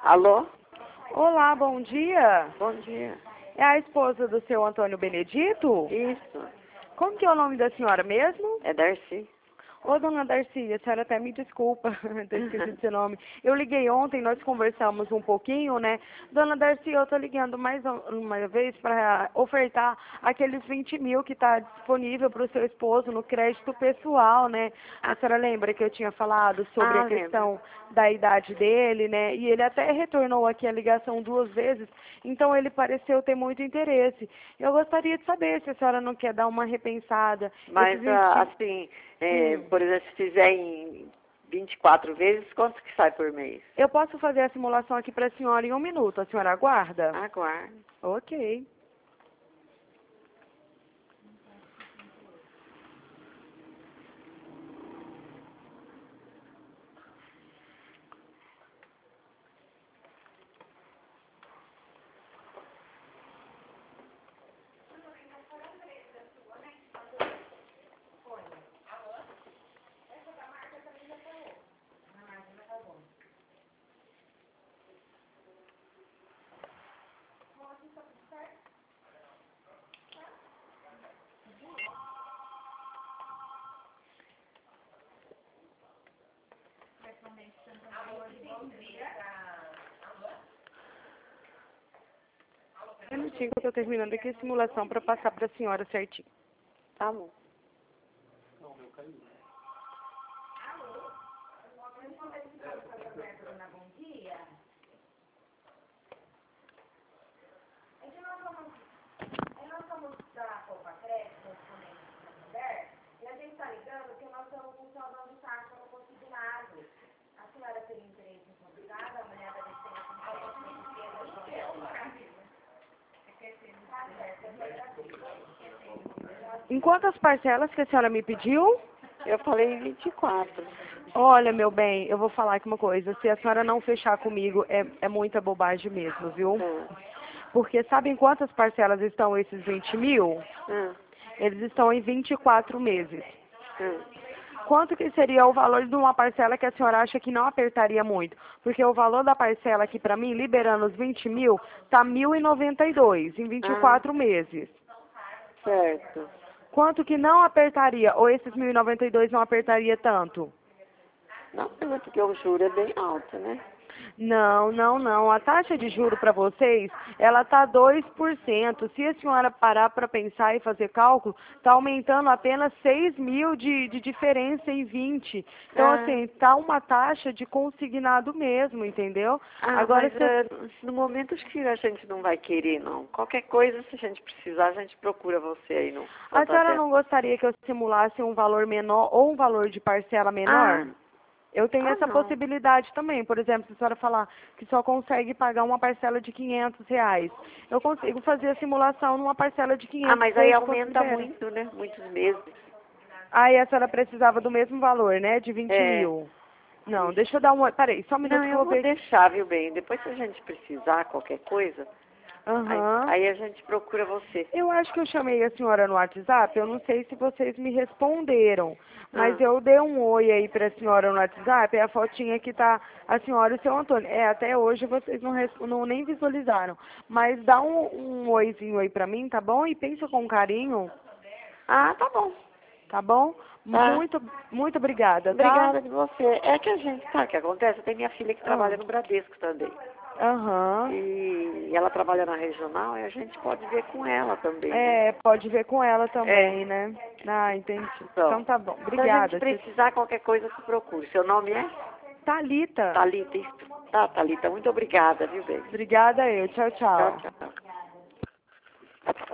Alô? Olá, bom dia. Bom dia. É a esposa do seu Antônio Benedito? Isso, Como que é o nome da senhora mesmo? é Darcy. Ô, dona Darcy, a senhora até me desculpa ter esquecido seu nome. Eu liguei ontem, nós conversamos um pouquinho, né? Dona Darcy, eu tô ligando mais uma vez para ofertar aqueles 20 mil que está disponível para o seu esposo no crédito pessoal, né? A senhora lembra que eu tinha falado sobre a Lembro. questão da idade dele, né? E ele até retornou aqui a ligação 2 vezes, então ele pareceu ter muito interesse. Eu gostaria de saber se a senhora não quer dar uma repensada. Mas, assim, por exemplo, se fizer em 24 vezes, quanto que sai por mês? Eu posso fazer a simulação aqui para a senhora em 1 minuto. A senhora aguarda? Aguarde. Ok. Um minutinho que eu estou terminando aqui a simulação para passar para a senhora certinho. Tá bom. Em quantas parcelas que a senhora me pediu? Eu falei 24. Olha, meu bem, eu vou falar aqui uma coisa. Se a senhora não fechar comigo, é muita bobagem mesmo, viu? Porque sabe em quantas parcelas estão esses 20 mil? Eles estão em 24 meses. Quanto que seria o valor de uma parcela que a senhora acha que não apertaria muito? Porque o valor da parcela aqui para mim, liberando os 20 mil, tá 1.092 em 24 meses. Certo. Quanto que não apertaria? Ou esses 1.092 não apertaria tanto? Não, mas porque o juro é bem alto, né? Não, não, não. A taxa de juro para vocês, ela tá 2%. Se a senhora parar para pensar e fazer cálculo, tá aumentando apenas 6 mil de diferença em 20. Então, assim, tá uma taxa de consignado mesmo, entendeu? Agora, mas no momento acho que a gente não vai querer, não. Qualquer coisa, se a gente precisar, a gente procura você aí no A senhora Santander. não gostaria que eu simulasse um valor menor ou um valor de parcela menor? Eu tenho essa possibilidade também. Por exemplo, se a senhora falar que só consegue pagar uma parcela de R$ 500, eu consigo fazer a simulação numa parcela de 500. Mas aí aumenta muito, né? Muitos meses. Aí a senhora precisava do mesmo valor, né? De 20 mil. Não, deixa eu dar uma... Peraí, só um minuto que eu eu vou vou ver. deixar, viu, bem? Depois, se a gente precisar, qualquer coisa, aí a gente procura você. Eu acho que eu chamei a senhora no WhatsApp, eu não sei se vocês me responderam, mas eu dei um oi aí pra senhora no WhatsApp, é a fotinha que tá a senhora e o seu Antônio. Até hoje vocês não nem visualizaram, mas dá um oizinho aí pra mim, tá bom? E pensa com carinho. Tá bom. Tá bom? Muito, muito obrigada, tá? Obrigada de você. É que a gente, sabe o que acontece? Eu tenho minha filha que trabalha no Bradesco também. E ela trabalha na regional e a gente pode ver com ela também. Pode ver com ela também, né? Entendi. Então tá bom. Obrigada. Se a gente precisar qualquer coisa, se procure. Seu nome é? Thalita. Thalita, isso. Tá, Thalita, muito obrigada, viu, bem? Obrigada eu. Tchau, tchau. Tchau, tchau.